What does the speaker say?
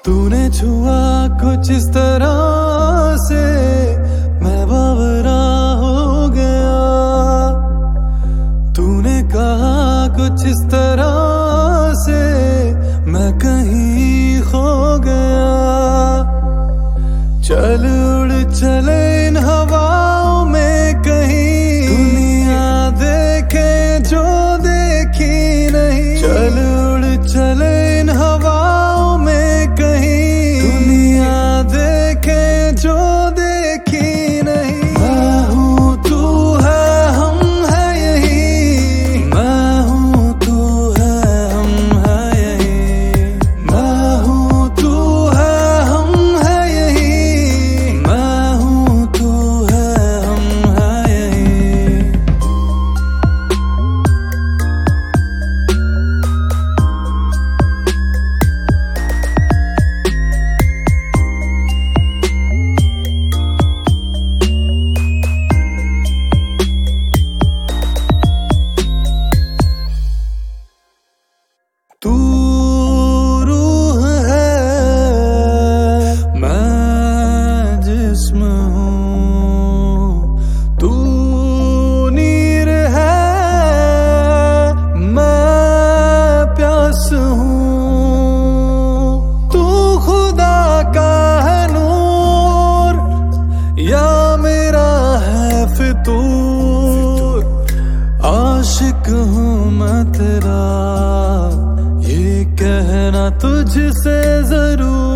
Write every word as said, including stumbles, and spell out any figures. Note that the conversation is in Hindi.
तूने छुआ कुछ इस तरह से मैं बावरा हो गया। तूने कहा कुछ इस तरह से मैं कहीं खो गया। चल उड़ चले इन हवाओं में कहीं, दुनिया देखे जो देखी नहीं। चल उड़ चले इन हवाओं में कहीं, दुनिया देखे जो देखी नहीं। मैं हूँ तू है हम है यही, मैं हूँ तू है हम है यही। मैं हूँ तू है हम है यही, मैं हूँ तू है हम है यही। तू रूह है मैं जिस्म हूँ, तू नीर है मैं प्यास हूँ। तू खुदा का है नूर या मेरा है फितूर। आशिक हूँ मैं तेरा ये कहना तुझसे जरूर।